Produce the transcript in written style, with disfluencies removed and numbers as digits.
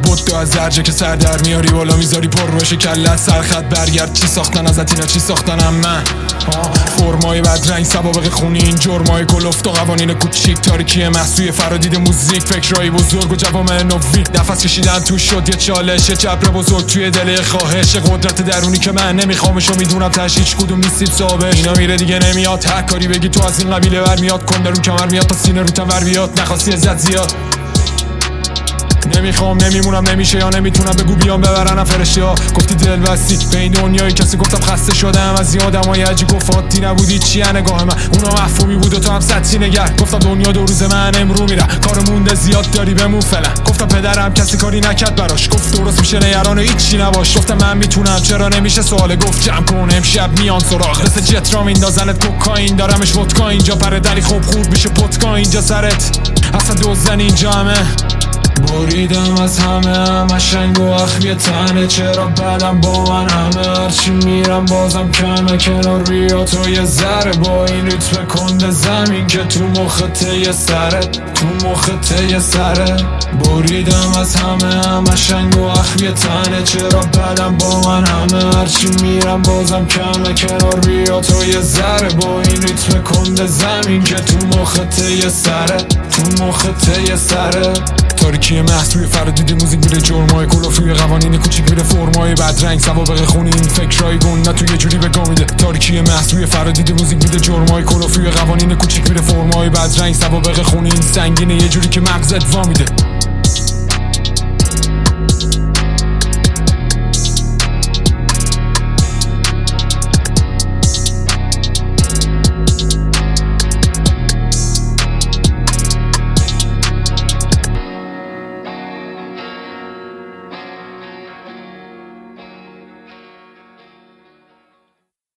بود دو از درجه که سر در میاری بالا میذاری پر بشه کلت سرخط برگرد چی ساختن ازت اینا چی ساختنم من فرمای بدرنگ سوابق خونی این جرمای کلفت و قوانین کوچیک تاریکی محصوی فرادید موزیک فکرای بزرگ و جوامع نوی نفس کشیدن تو شد یه چالش یه جبر بزرگ توی دل خواهش قدرت درونی که من نمیخوامش و میدونم تش هیچ کدوم نیستیم صابش اینا میره دیگه نمیاد هر کاری بگی تو از این قبیله برمیاد کن درون کمر میاد تا سینه روتم ور بیاد نخواستی ازت زیاد نمیخوام نمیمونم نمیشه یا نمیتونم بگو بیام ببرنم فرشته ها گفتی دل بستی به این دنیای کسی گفتم خسته شدم از این آدمای عجیب گفاتی نبودی چیه نگاه من اونا مفهومی بود و تو هم سطحی نگر گفتم دنیا دو روز من امرو میره کار مونده زیاد داری بمون فعلا گفتم پدرم کسی کاری نکرد براش گفت درست میشه نگران و هیچی نباش گفتم من میتونم چرا نمیشه سوال گفت جمع کن امشب میان سراغ مثل جت را میندازنت کوکائین دارمش ودکا اینجا پر دلی خوب خورد میشه پتکا اینجا سرت اصلا دوزن اینجا همه بریدم از همه شنگ و اخوی تنه چرا بدم با من همه هرچی میرم بازم کمه کنار بیا تو یه ذره با این ریتم کنده زمین که تو مخت یه سره تو مخت یه سره بریدم از همه شنگ و اخوی تنه چرا بدم با من همه هرچی میرم بازم کمه کنار بیا تو یه ذره با این ریتم کنده زمین که تو مخت یه سره تو مخت یه سره تاریکی محصوی فرادید موزیک میره جرمای کلافی قوانین کوچیک میره فرمای بدرنگ سوابق خونی این فکرای گون نه تو یه جوری بگا میده تاریکی محصوی فرادید موزیک میره جرمای کلافی قوانین کوچیک میره فرمای بدرنگ سوابق خونی این سنگینه یه جوری که مغزت وا میده